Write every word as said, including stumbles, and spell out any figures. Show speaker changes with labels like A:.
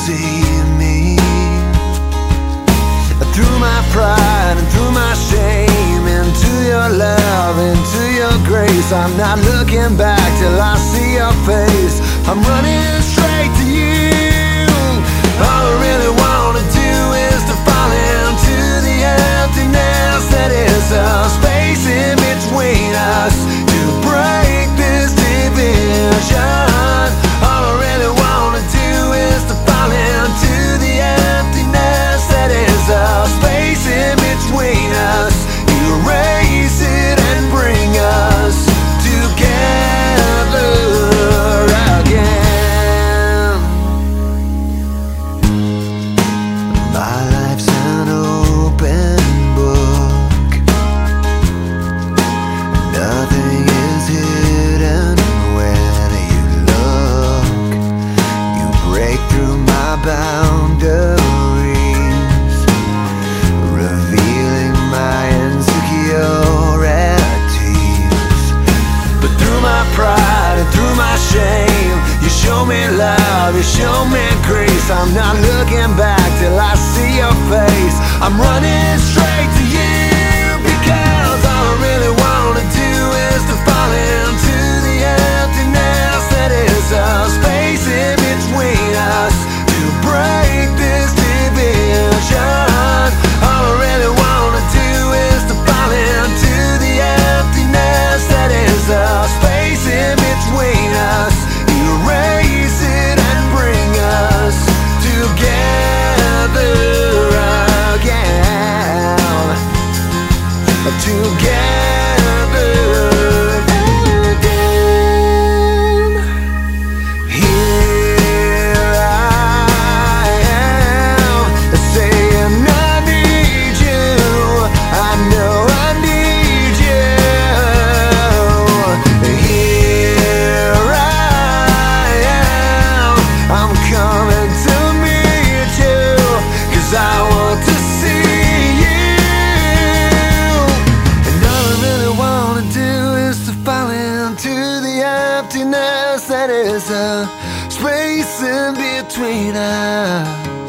A: see me. Through my pride and through my shame, into your love, into your grace, I'm not looking back till I see your face. I'm running straight to you. All I really wanna do is to fall into the emptiness that is a space in between us, to break this division. All I really wanna do is to fall into the emptiness that is a space in between us. Erase it and bring us together again. My life's an open book. Nothing is hidden when you look. You break through my boundaries, revealing my insecurities. But through my pride and through my shame, you show me love, you show me grace. I'm not looking back till I see your face. I'm running straight to you, because all I really wanna do is to fall into the emptiness that is a space in between us, to break this division. All I really wanna do is to fall into the emptiness that is a space in between us. Erase it and bring us together again. Together again. Here I am, saying I need you. I know I need you. Here I am, I'm coming to meet you, 'cause I want to see you. And all I really wanna do is to fall into the emptiness that is a space in between us.